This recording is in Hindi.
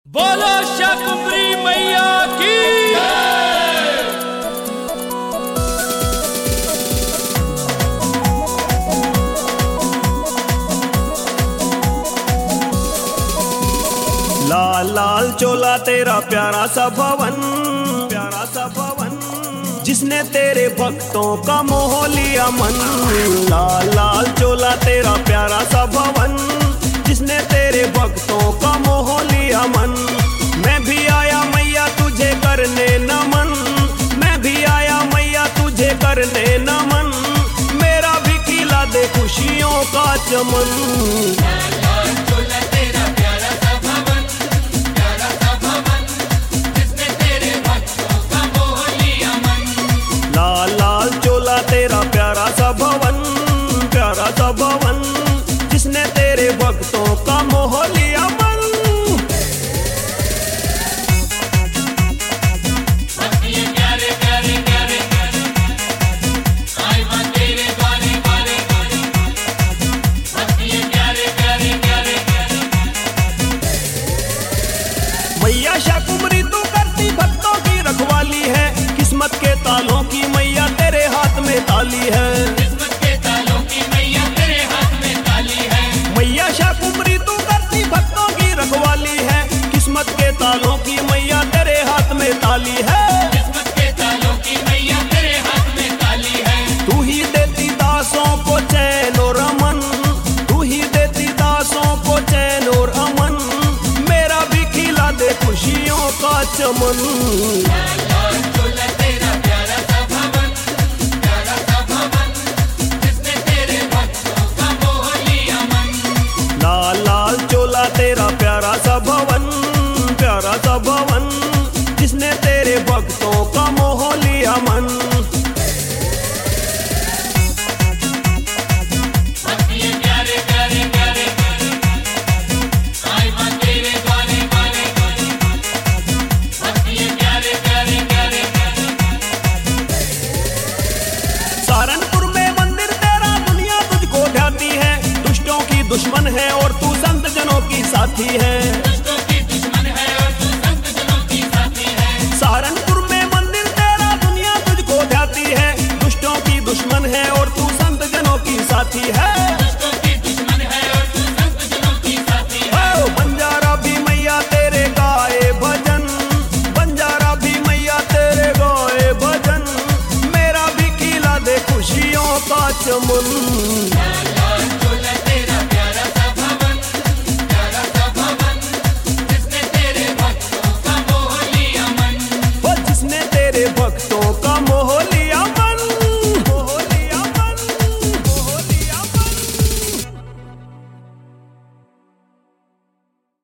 बोलो शाकुंभरी मैया की। लाल लाल चोला तेरा प्यारा सा भवन, जिसने तेरे भक्तों का मोह लिया मन। लाल लाल चोला तेरा प्यारा सा भवन, जिसने तेरे भक्तों का मोह लिया मन। मैं भी आया मैया तुझे करने नमन, मैं भी आया मैया तुझे करने नमन। मेरा भी खिला दे खुशियों का चमन। लाल लाल चोला तेरा प्यारा सा भवन, प्यारा सा भवन, जिसने तेरे भक्तों का मोह लिया मन। मैया शाकुंभरी तू करती भक्तों की रखवाली है, किस्मत के तालों की मैया तेरे हाथ में ताली है। किस्मत के तालों की मैया तेरे हाथ में ताली है। मैया शाकुंभरी तू करती भक्तों की रखवाली है, किस्मत के तालों की मैया तेरे हाथ में ताली है। किस्मत के तालों की मैया तेरे हाथ में ताली है। तू ही देती दासों को चैन और अमन, तू ही देती दासों को चैन और अमन। मेरा भी खिला दे खुशियों का चमन। लाल लाल चोला तेरा प्यारा सा भवन, प्यारा सा भवन, जिसने तेरे भक्तों का मोह लिया मन।